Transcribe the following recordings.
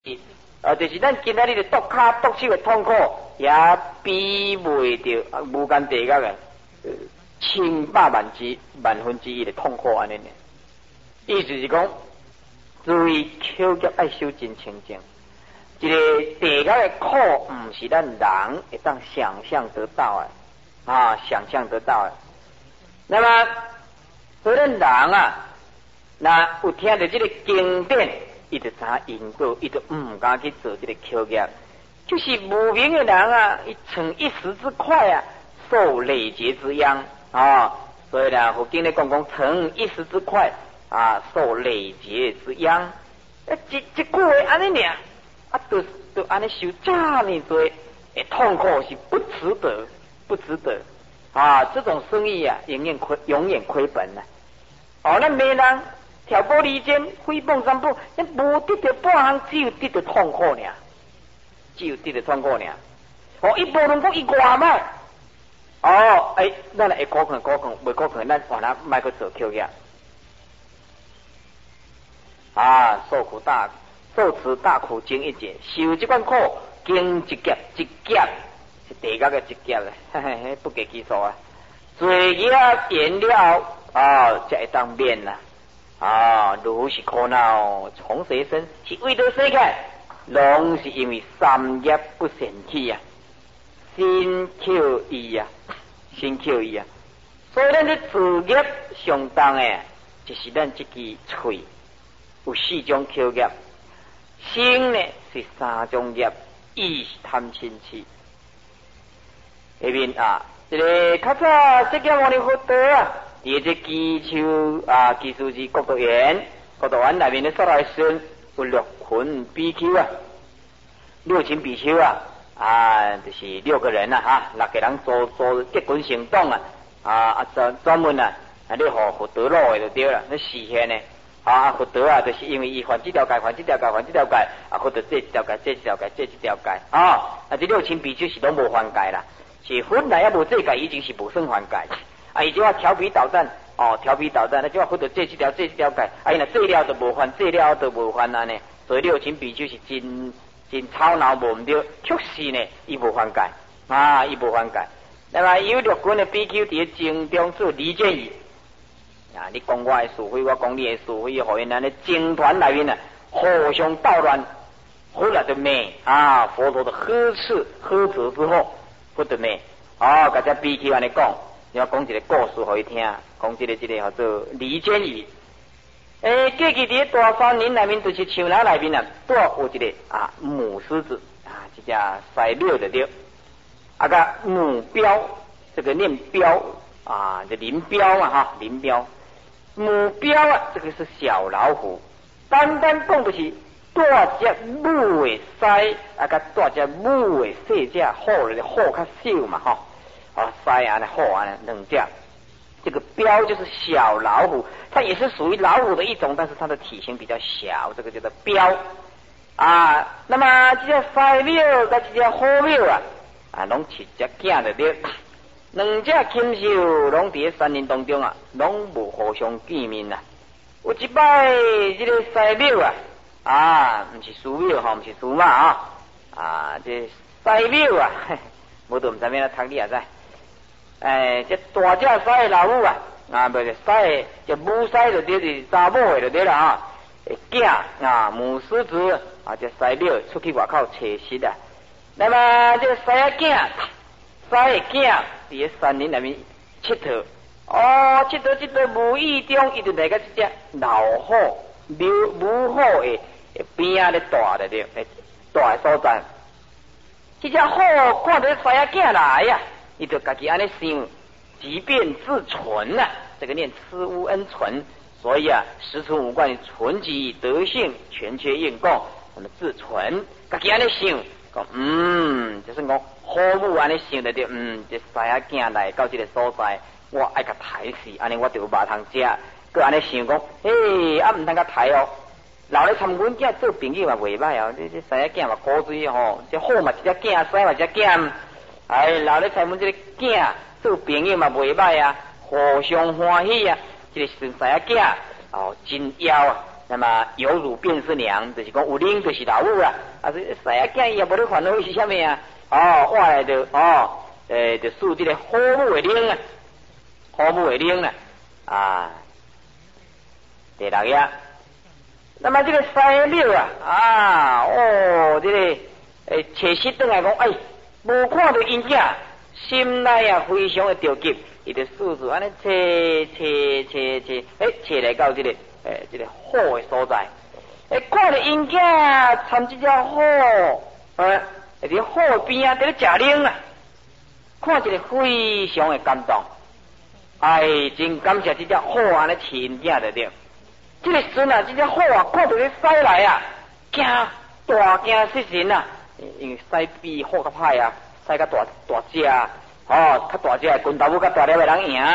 就是咱今仔日的剁脚剁手的痛苦，也比袂着无间地狱的100,000,000,000,000分之一的痛苦安尼呢。意思是讲，注意口诀爱修真清净。一个地狱的苦，毋是咱人会当想象得到的想象得到的。那么，所以咱人那有听到这个经典。伊就知因果，伊就唔敢去做这个口业，就是无明的人伊逞一时之快受累劫之殃所以呢，佛经咧讲逞一时之快受累劫之殃。这句话安尼俩都安尼受这么多的痛苦是不值得，不值得这种生意永远亏本咱没人。挑拨离间、诽谤三宝，咱无得到半项，只有得到痛苦尔，只有得到痛苦尔。伊无论讲伊外歹，咱会苦劝，袂苦劝，咱换咱莫去做口业受此大苦经一劫，受这款苦经一劫是地狱的一劫咧，不计其数罪业延了才会当免如是苦恼，从谁生？是为着世界，拢是因为三业不善起心口意心口意所以咱这自业相当就是咱这支嘴有4种口业，心呢是3种业，意是贪嗔痴。下面这个较早释迦牟尼佛道伫这基础是国土园内面的所来孙有6群比丘6群比丘就是6个人6个人做结婚行动专门咧互佛陀路的就对了。那实现呢佛陀就是因为伊犯这条戒，佛陀这一条戒，这6群比丘是拢无犯戒啦，是本来也无这戒，已经是无算犯戒。伊就话调皮捣蛋那就话佛陀这一条戒，伊若这了就无犯，这了就无犯呢。所以6群比丘是真吵闹无毋对，确实呢，伊无犯戒伊无犯戒。那么有6群的比丘伫经中做离间语你讲我的是非，我讲你的是非，互因咱咧经团内面互相捣乱，后来就骂佛陀的呵责之后，佛陀骂甲这比丘安尼讲。要讲一个故事互伊听，讲这个叫做离间语。过去伫大山林内面，就是树林内面住有一个母狮子这只犀牛的对甲母彪，这个念彪就林彪林彪母彪这个是小老虎。单讲就是大只母的狮甲大只母的细只虎较小嘛狮虎2只，这个彪就是小老虎，它也是属于老虎的一种，但是它的体型比较小，这个叫做彪那么这只犀牛跟这只虎牛拢是一只囝的对，2只禽兽拢伫山林当中拢无互相见面有一摆这个犀牛不是雌牛毋是雌马这犀牛无都毋知咩读你也知。这大只狮的老母不是狮这母狮就对，是查某的就对了囝母狮子这狮牛出去外口找食那么这狮的囝伫咧山林内面佚佗佚佗无意中伊就来到这只老虎母虎的边咧住的对，住的所在。这只虎看到狮的囝来伊就家己安尼想，即便自存这个念痴乌恩存，所以实存无关存其德性，全缺应供，那么自存，家己安尼想，讲就是讲虎母安尼想的对，这狮仔囝来到这个所在，我爱甲抬死，安尼我就有肉通食，佮安尼想讲，毋通甲抬留咧参阮囝做朋友嘛袂歹这狮仔囝嘛古锥这虎嘛一只囝，狮嘛一只囝。留咧参阮这个囝做朋友嘛袂歹互相欢喜这个顺狮仔囝真妖那么有乳便是娘，就是讲有奶就是老母啦。啊，是西啊囝伊也无咧烦恼是啥物啊？哦，我来就就输这个好母的奶啊，好母的奶啦啊。第六页，那么这个西庙啊，这个切实转来讲，无看到因囝，心内啊非常的着急，伊就四处安尼找来到这个这个好的所在，看到因囝参这只好，在好边啊，在咧食奶啊，看起来非常的感动，真感谢这只好安尼饲因囝的对。这个时阵啊，这只好啊，看到咧驶来啊，惊大惊失神啊！因为驶比好较歹啊，驶较大只啊，较大只滚头母较大粒的人赢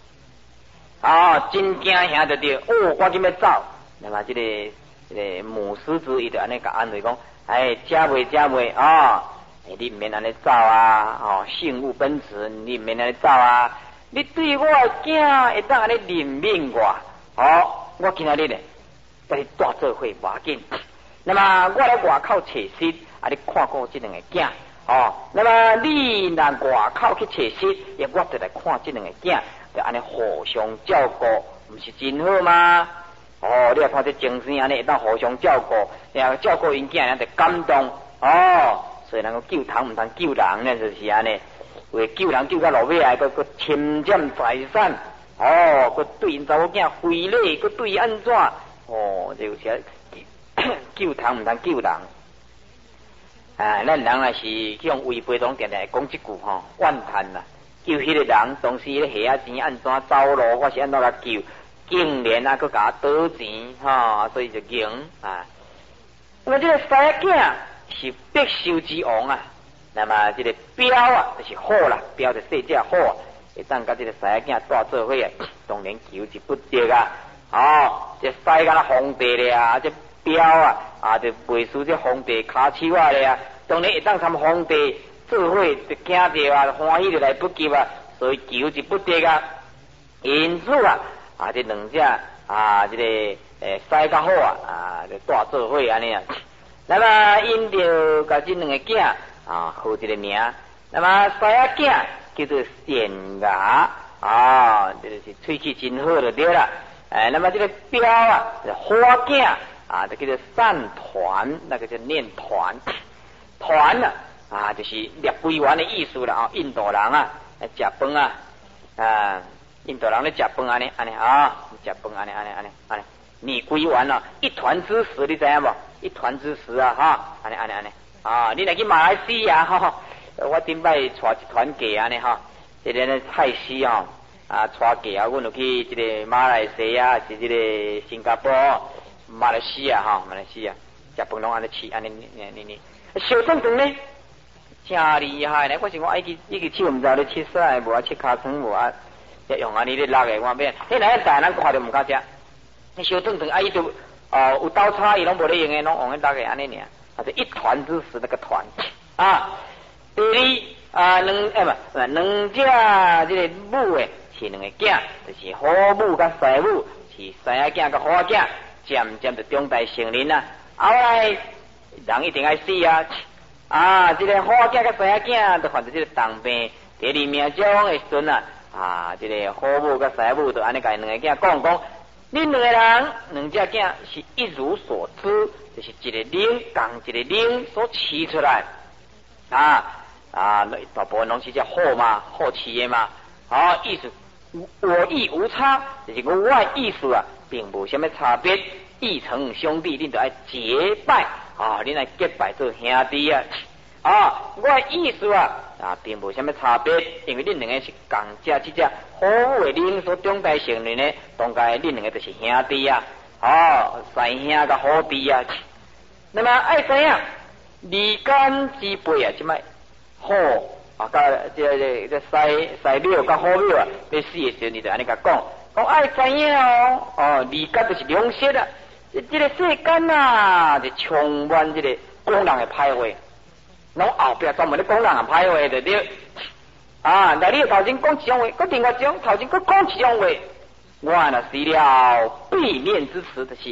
真惊吓着对，赶紧要走。那么这个母狮子伊就安尼甲安慰讲，加袂你唔免安尼走啊，圣物奔驰，你唔免安尼走啊，你对我囝会当安尼怜悯我，我今仔日咧，甲你带做伙无要紧。那么我来外口找食，你看过这两个囝，那么你若外口去找食，我就来看这两个囝，就安尼互相照顾，唔是真好吗？你来看这精神安尼，会当互相照顾，然后照顾因囝，就感动，所以能够救人唔通救人呢，就是安尼。为救人救到落尾来，个侵占财产。佮对因查某囝非礼，佮对伊安怎？就是救人唔通救人。咱人也是去用违背中定定讲一句怨叹啦。救迄个人，当时咧下钱安怎走路，我是安怎甲救？竟然佮甲倒钱，所以就赢啊。那么这个西囝是必修之王啊。那么这个表啊，就是好啦，表就细只好啊。会当甲这个西囝带做伙啊，当然求之不得啊！这西甲那皇帝咧啊，这表就背书这皇帝骹手啊咧啊，当然会当参皇帝做伙，就惊着啊，欢喜就来不及啊，所以求之不得啊。因此这两只这个西较好就带做伙安尼啊。那么因着甲这两个囝号一个名，那么西囝叫做善牙这就是喙齿真好就对了。那么这个表花囝就叫做善团，那个叫念团。团就是猎龟丸的意思啦。印度人食饭印度人咧食饭安尼食饭安尼拟龟丸一团之食，你知影无？一团之食安尼你若去马来西亚我顶摆带一团假安尼这个呢菜市带假阮就去这个马来西亚，是这个新加坡、马来西亚食饭拢安尼吃安尼小顿顿呢，真厉害呢！我想讲一个手毋知咧切屎无切尻川无用安尼咧落个我变，迄两个大人看着毋敢食，那小顿顿伊就有刀叉伊拢无咧用的，拢用迄落个安尼尔，就一团之食那个团第二两只这个母的是两个囝，就是好母甲西母，是西仔囝甲好囝，渐渐就长大成人啦。后来人一定爱死这个好囝甲西仔囝就犯着这个重病，第二命中的时阵这个好母甲西母就安尼甲两个囝讲，恁两个人两只囝是一如所知，就是一个灵共一个灵所饲出来大部分拢是只好嘛，好饲的嘛。意思我意无差，就是我的意思并无什么差别。义成兄弟，恁就爱结拜恁来结拜做兄弟我的意思并无什么差别，因为恁两个是共只这只好的灵所长大成人呢，当该恁两个就是兄弟师兄甲好弟那么爱怎样离间之辈即摆好甲这西庙甲好庙要死的时候，你就安尼甲讲爱知影离间就是良心这个世间就充满这个讲人的歹话，拢后壁专门咧讲人的歹话就对那你头前讲一种话，搁另外一种头前搁讲一种话，我若死了避免之词，就是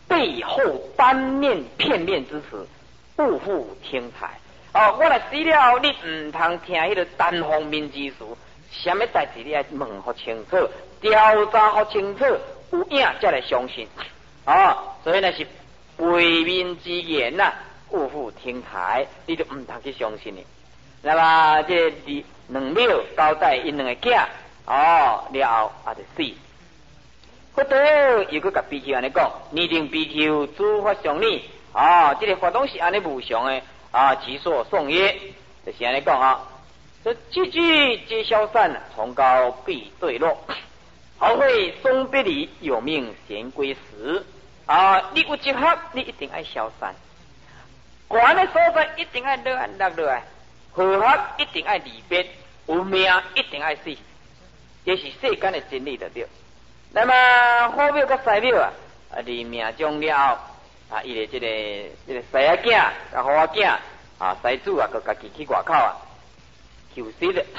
背后单面片面之词，勿复听采。我若死了，你唔通听迄个单方面之词，什么代志你爱问好清楚，调查好清楚，有影才来相信。所以那是背面之言呐，勿复听采，你就唔通去相信的。那么这2秒交代因2个囝，了后就死。不得又搁甲比丘安尼讲，拟定比丘诸法常理，这个法东是安尼无常的，其所颂曰，就是安尼讲这句句皆消散，崇高必坠落，好会松别离，有命闲归时。你有一合，你一定爱消散；悬的所在一定爱落来，和合一定爱离别，有命一定爱死，这是世间的真理的对。那么好庙甲西庙离命终了后，伊的这个西仔囝甲好仔囝西主佮家己去外口求死的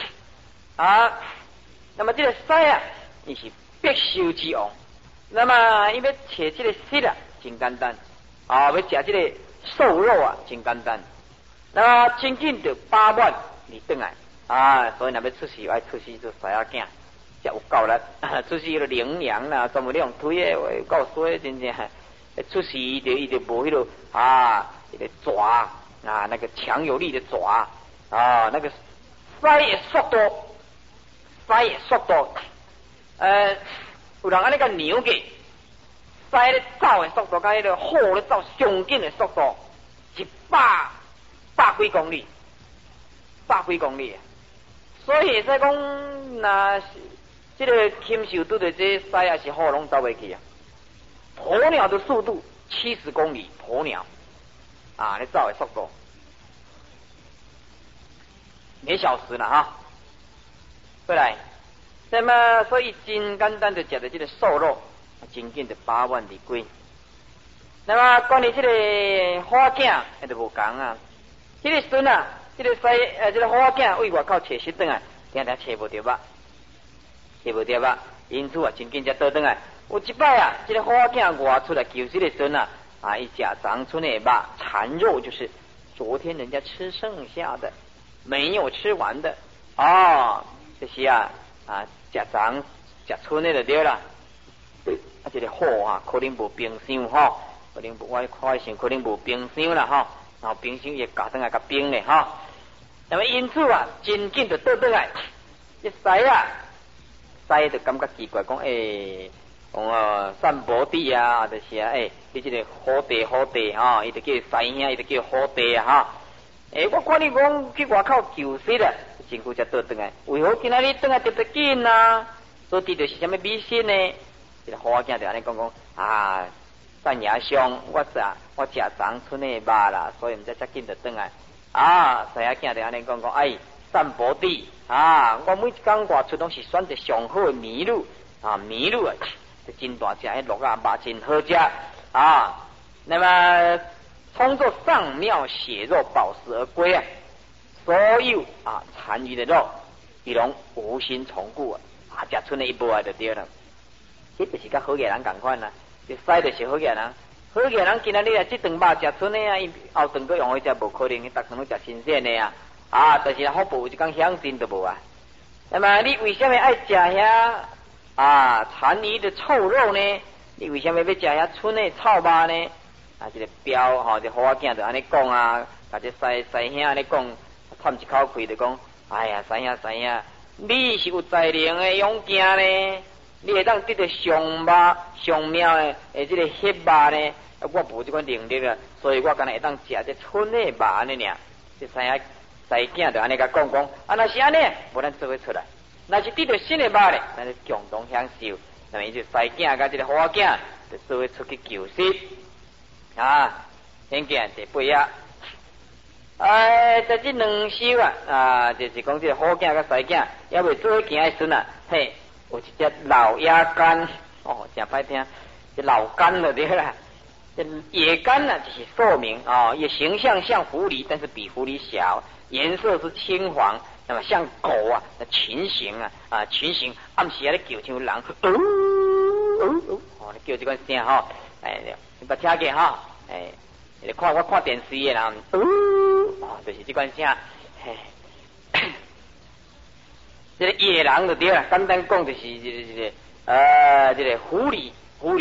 那么这个西伊是必修之王，那么伊要找这个死真简单要食这个瘦肉真简单，那么真紧就8万你转来所以若要出世爱出世做西仔囝。才有够力，出世迄个羚羊啦，专门用推诶，够衰真正。出世伊就无迄个迄个爪那个强有力的爪那个塞的速度，有人安尼甲牛嘅塞咧走的速度，甲迄个虎咧走上紧的速度100几公里，所以会使讲那。这个禽兽拄着这狮也是虎拢走袂去鸵鸟的速度70公里，鸵鸟你走的速度1小时了过来，那么所以真简单就食的这个瘦肉，真紧就8万里归。那么关于这个虎仔就无讲这个孙这个这个虎仔为外口找食转来，定定找无着吧。因此真紧才倒转来。有一摆这个虎仔外出来求这个孙伊食长春的肉，残肉就是昨天人家吃剩下的，没有吃完的就是食长食春的就对啦。这个虎可能无冰箱可能我看想可能无冰箱啦然后冰箱也夹转来甲冰咧那么因此真紧就倒转来，这西就感觉奇怪，讲散步地就是你这个好地伊就叫西兄，伊就叫好地我看你讲去外口求死身躯才倒转来，为何今仔日转来特别紧所以就是什么迷信呢？这个虎仔就安尼讲单爷兄，我食长春的肉啦，所以毋知遮紧就转来西仔囝就安尼讲散步地我每一天外出拢是选择上好的麋鹿就真大只，迄鹿肉真好食那么充作上庙血肉饱食而归所有残余的肉，比拢无心从故食出那一部就对了。这就是甲好野人同款这西就是好野人。好野人今仔日这顿肉食出的伊后顿搁用去食，无可能，逐顿拢食新鲜的但是好补一天享尽都无那么你为什么爱食遐残余的臭肉呢？你为什么要食遐春的臭肉呢？这个彪这虎仔囝就安尼讲甲这西兄安尼讲，叹一口气就讲，哎呀西兄，你是有才能的勇健呢，你会当得到上妙的这个血肉呢，我无这款能力所以我敢若会当食这春的肉安尼尔。这西囝就安尼甲讲，若是安尼，无咱做伙出来；若是得到新的肉咧，咱就共同享受。那么伊就西囝甲这个虎仔囝就做伙出去求死显见第8页。在这2首就是讲这个虎仔甲西囝也未做伙行的时阵嘿，有一只老野干真歹听，这老干了对啦。这野干就是寿命也形象像狐狸，但是比狐狸小，颜色是青黄，那么像狗群形群形暗时咧叫像人你叫这款声你捌听过哈？你看我看电视的人，就是这款声，这个野人就对了，简单讲就是这个狐狸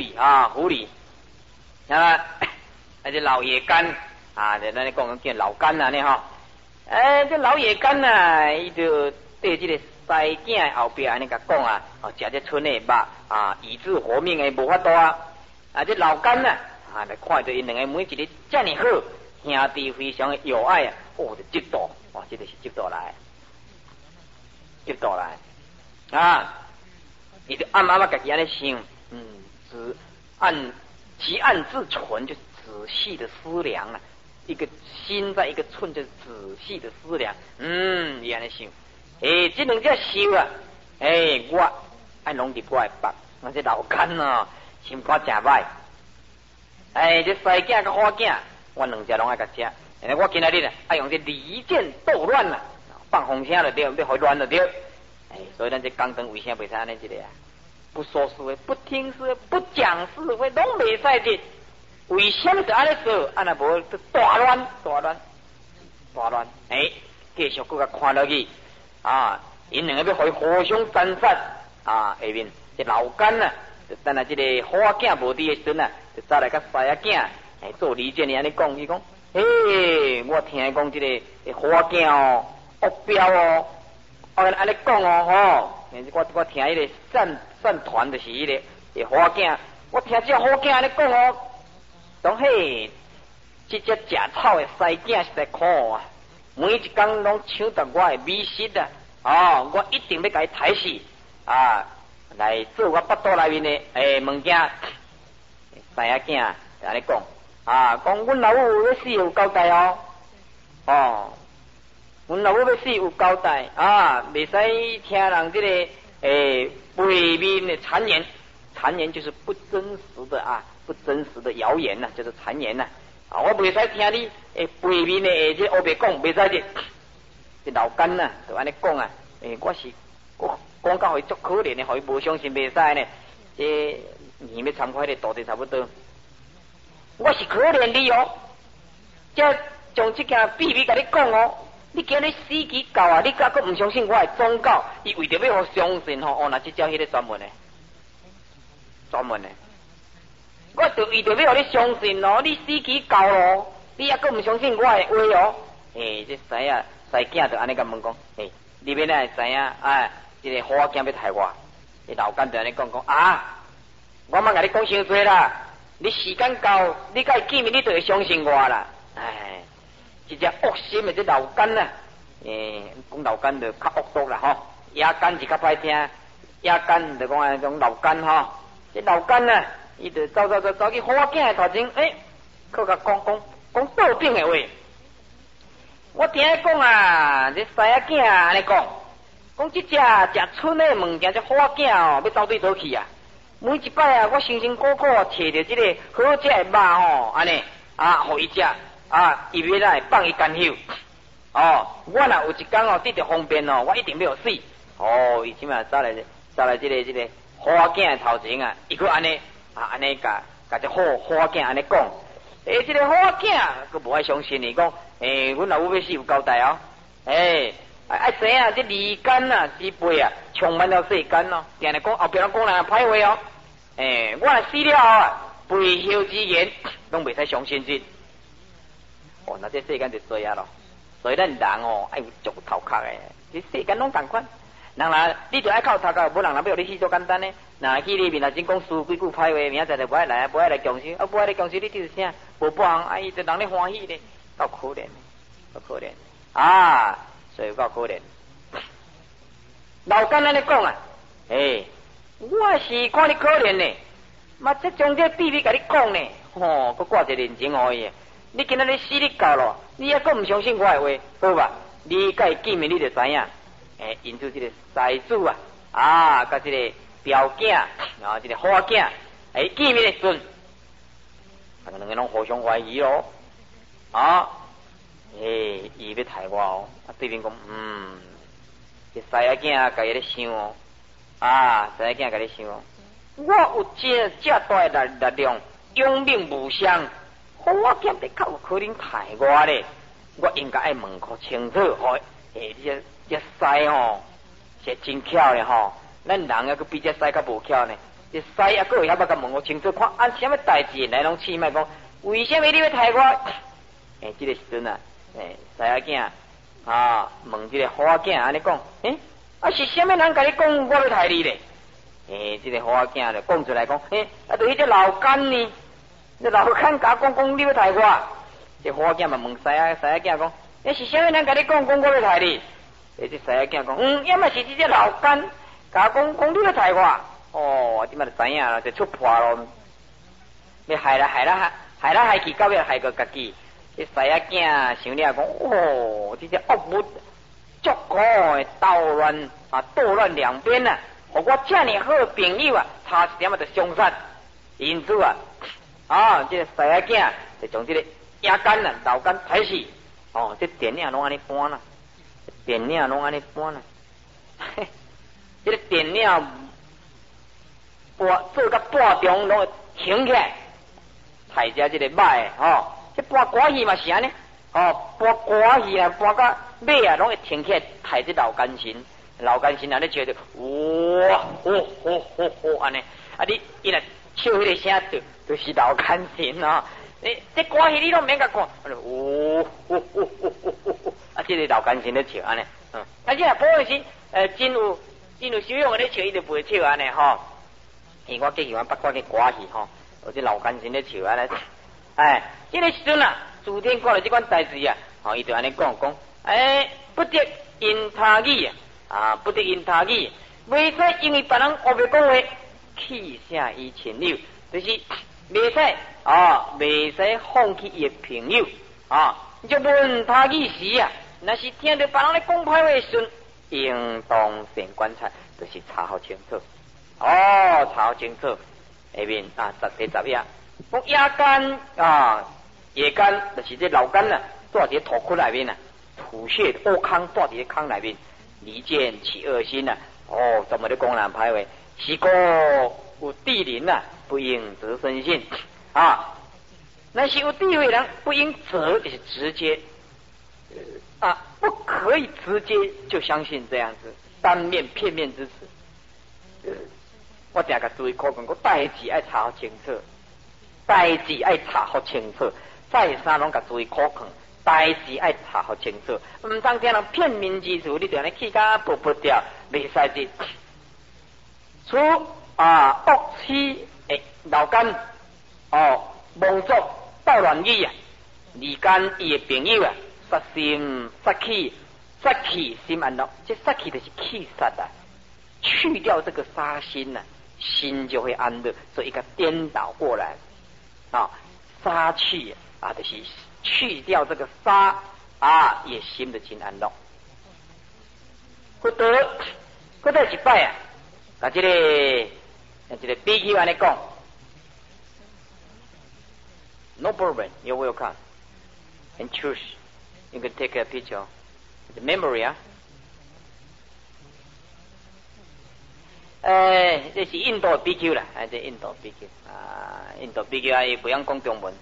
啊，这老野干啊，就咱咧讲叫老干啊，呢吼，这老野干啊，伊就对这个西囝后壁安尼甲讲啊，食这春的肉啊，以治活命的无法度啊，这老干啊，来看到因两个每一日遮尔好，兄弟非常的友爱啊，就嫉妒，这就是嫉妒来。啊！你就暗暗自己安尼想，其暗自存，就仔细的思量啊。一个心在一个寸，就是仔细的思量。你安尼想，这两只想啊，我爱拢伫我的腹，我这老干啊，心肝真歹。这西囝甲花囝，我两只拢爱甲食。我今仔日啊，爱用这离间斗乱啊，放风声就对，要互乱就对。所以咱这刚刚为啥袂使安尼一个啊？不说是非，不听是非，不讲是非，拢袂使的。为什么就安尼做？安那无大乱。继续搁甲看落去啊！因两个要互伊互相沾杀啊！下面这老干啊，就等下这个花囝无伫的时阵啊，就走来甲西仔囝做离间，安尼讲，伊讲，我听讲这个花囝哦，恶标哦。安尼讲哦，我听迄个散团就是迄个花囝，我听这花囝安尼讲哦，讲嘿，这只食草的西囝实在可啊，每一工拢抢夺我的美食啊！我一定要甲伊抬死啊，来做我腹肚内面的物件。西仔囝安尼讲啊，讲阮老母要死有交代哦。阮老母要死有交代啊，袂使听人这个背面的谗言，谗言就是不真实的啊，不真实的谣言呐，就是谗言呐。我袂使听你背面的这黑白讲，袂使的。这老干呐，就安尼讲啊，我讲到伊足可怜的，互伊无相信袂使呢。这你要参考的道理差不多。我是可怜你哦，这将这件秘密甲你讲哦。你今日死期到啊！你敢佫唔相信我的忠告？伊为着要互相信吼，那这叫迄个专门的，我就为着要互你相信咯。你死期到咯，你也佫唔相信我的话哦。这西囝就安尼甲问讲，你要哪会知影？这个花囝要害我，老干就安尼讲啊，我莫甲你讲伤多啦。你时间到，你甲伊见面，你就会相信我啦。一只恶心的这老干呐，讲老干就较恶毒啦吼，野干是较歹听，野干就讲那种老干吼，这老干呐，伊就走去花囝的头前，佮甲讲道病的话。我听伊讲啊，这西仔囝安尼讲这只食春的物件，这花囝哦，要走对倒去啊。每一摆啊，我辛辛苦苦找着这个好食的肉吼，安尼互伊食。伊要来放伊干休我若有一天得着方便我一定要死伊即马走来这个花囝的头前啊，伊佫安尼甲这花囝安尼讲，这个花囝佫无爱相信伊讲，阮老母要死有交代爱知影这离间之辈充满了世间定来讲后壁人讲人歹话我若死了背后之言拢袂使相信这。那这世间就这样咯，所以咱人爱有足头壳的，这世间拢同款。人啦，你就爱靠头壳，无人来要你死多简单呢。那去里面若真讲输几句歹话，明仔载就不爱来，不爱来强势，不爱来强势，你就是啥？无帮伊就人咧欢喜咧，够可怜，所以够可怜。老干安尼讲我是看你可怜呢，嘛这将这秘密甲你讲呢，佮挂一人情互伊。你今仔日死你到咯，你也佫唔相信我的话，好吧？你甲伊见面，你就知影。因此这个财主甲这个表囝这个花囝，见面的时阵，两个拢互相怀疑咯。伊要害我对面讲，这西仔囝甲伊咧想西仔囝甲你想我有这大的力量。 永命无相，我见得较有可能害我咧，我应该爱问个清楚，吼，这师吼是真巧咧吼，咱人还佫比这师较无巧呢，这师还佫有遐捌甲问我清楚，看按什么代志来龙去脉，讲为什么你要害我？这个时阵啊，师仔囝问这个虎仔囝安尼讲，是什么人甲你讲我要害你咧？这个虎仔囝就讲出来讲，就是这老干呢，这老干甲讲你要害我。这虎仔囝嘛问师仔囝讲，是什么人甲你讲我要害你？这师仔囝讲，要么是这老干甲讲你要害我。哦，即马就知影啦，就出破咯，要害去，到尾害个家己。这师仔囝想了讲，这只恶物足够的斗乱两边啊！我这么好的朋友啊，差一点就相杀。因此这个师仔囝就将这个野干啊、老干踩死。这电影拢安尼搬啦，这个电影做到半中拢停起来，踩只这个歹这搬歌戏嘛是安尼，搬歌戏啊，搬到尾啊，拢会停起来，抬这老干神安尼笑着，安尼，你伊若笑迄个声就是老干神这歌戏你拢免甲看，这个老干神咧笑安尼，这若普通时真有修养咧笑，伊就不会笑安尼因为我记我捌看个歌戏有这老干神咧笑安尼。这个时阵啊，诸天看到这款代志啊，伊就安尼讲，不得因他语不得因他语，袂使因为别人黑白讲话，气下伊前友，就是袂使袂使放弃伊的朋友就论他语时啊，若是听到别人咧讲歹话时，应当先观察，就是查好清楚，查好清楚，下面第10页。讲野干就是这老干啊，住伫土窟内面吐血乌糠住伫糠内面，离间起恶心怎么的讲人歹话？是故有地灵不应则生信那是有地位人不应则就是直接不可以直接就相信这样子单面片面之词。我定甲注意看讲，我代志爱查好清楚。代志爱查好清楚，再三拢甲注意可看。代志爱查好清楚，唔当听人片面之词，你就安尼气甲不掉，袂使的。除恶气老干妄作斗乱语离间伊的朋友杀心杀气心安乐，这杀气就是气杀去掉这个杀心心就会安乐，所以一个颠倒过来。杀气就是去掉这个杀也心的真安乐。不得一摆把这个比喻安尼讲 ，No problem, you're welcome. And choose, you can take a picture. The memory 这是印度的 BQ 啦，这印度 BQ 印度 BQ 伊不用讲中文，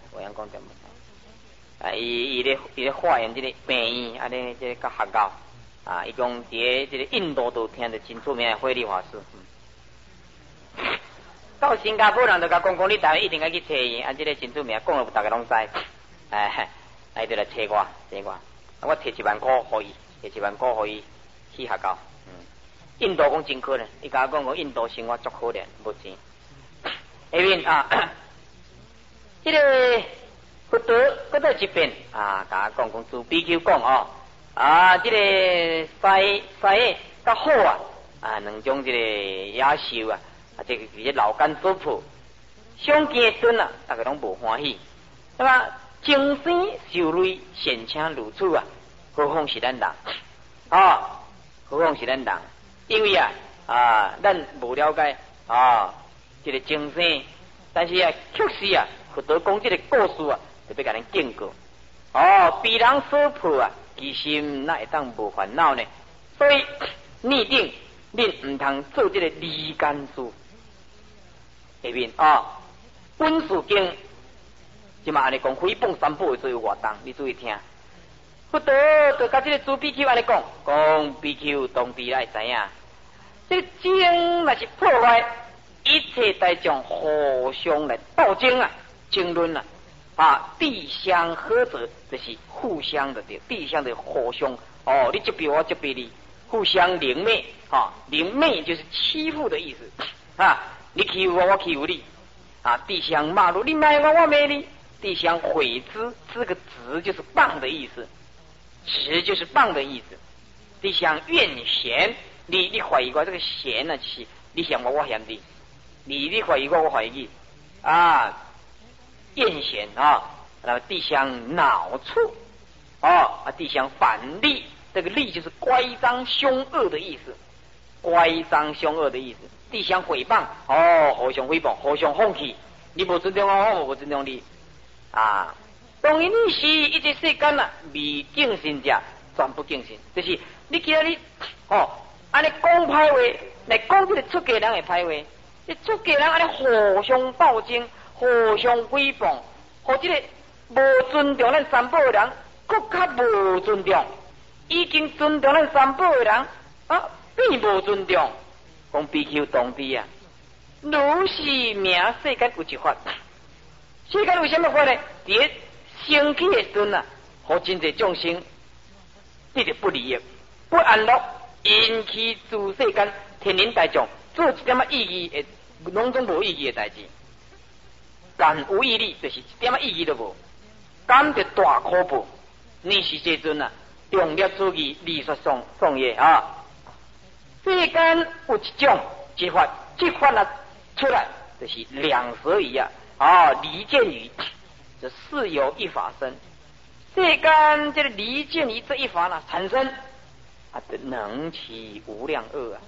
伊咧化验这个病院尼这个甲学校伊讲伫这个印度都听得真出名的慧理法师。到新加坡人就甲讲，你台湾一定要去找伊，这个真出名，讲了大家拢知。伊就来找我，我摕1万块互伊，去学校。印度讲真可怜，伊甲我讲印度生活足可怜，无钱。下面这个不得一遍甲我讲自 BQ 讲这个西甲好两种这个野兽这个是老干所破，相见的阵大家拢无欢喜。那么精生受累，显请如此何况是咱人何况是咱人。因为咱无了解这个精生，但是确实佛陀讲这个故事就要甲咱警告被人所破其心那会当无烦恼呢？所以拟定恁唔通做这个离间事。下面本事经即嘛安尼讲，诽谤三宝的罪有偌重，你注意听。佛陀就甲这个诸比丘安尼讲，讲比丘同志来知影，这争若是破坏一切大众互相来斗争啊、争论啊，地相合则就是互相的对，地相的互相哦，你这比我这比你，互相凌媚凌媚就是欺负的意思你欺负我，我欺负你地相骂怒，你骂我，我骂你，地相毁之，这个子就是棒的意思。直就是棒的意思，地相怨嫌，你怀疑我这个嫌呢，是你嫌我，我嫌你，你怀疑我，我怀疑你怨嫌然后地相恼触地相反利，这个利就是乖张凶恶的意思，乖张凶恶的意思，地相诽谤互相诽谤，互相放弃，你不尊重我，我不尊重你当然你是一个世间未敬信者全不敬信，就是你今日安尼讲歹话来讲这个出家人的歹话，你出家人安尼互相斗争，互相诽谤，互这个无尊重咱三宝的人更较无尊重，已经尊重咱三宝的人并无尊重，讲比丘同志如是名世间有一法，世间有什么法呢？第生气的时阵互真侪众生得到不利益、不安乐，引起诸世间天人大众做一点意义的，拢总无意义的代志，但有意义就是一点意义都无，感着大可怖。你是这阵重力主义理说创业世间有一种一法，这法出来就是两舌语离见语。这事有一法生，世间这个离见于这一法产生能起无量恶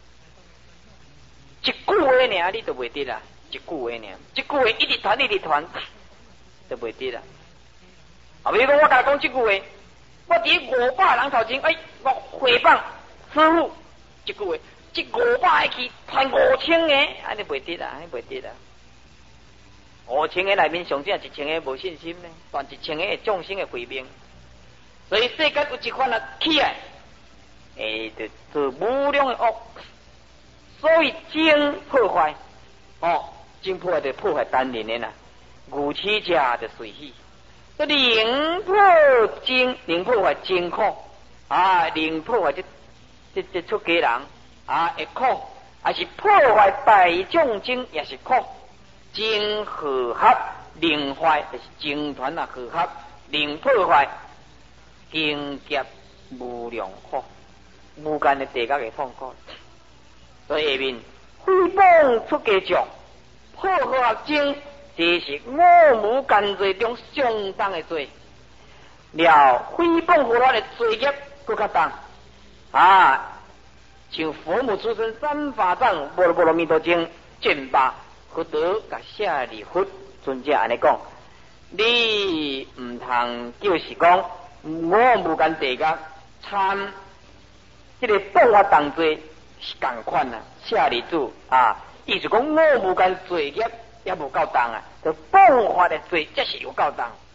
一句话尔你都袂得啦，一句话尔，一句话一直传都袂得啦。比如讲我甲讲这句话，我伫500人头前，我诽谤师父，一句话，这500个去传5000个，安尼袂得啦，安尼袂得啦。5000个内面上正1000个无信心呢，但1000个众生的毁灭，所以世间有一款起来，就做无量的恶，所以精破坏，精破坏就破坏单人的牛吃者就随喜，灵破精，灵破坏精苦灵破坏这出家人会苦，还是破坏大众精也是苦。精和合，灵坏就是精团和合，灵破坏，经劫无量苦，无间的地狱的痛苦。所以下面诽谤出家众，破坏精，这是五无间罪中相当的罪。了诽谤佛法的罪业更较重像佛母出生三法藏波罗波罗蜜多经卷8。佛陀甲舍利弗尊者安尼讲，你唔通就是讲我无间地狱参这个谤法当罪是共款舍利子意思讲我无间罪业也无够重就谤法的罪这是有够重。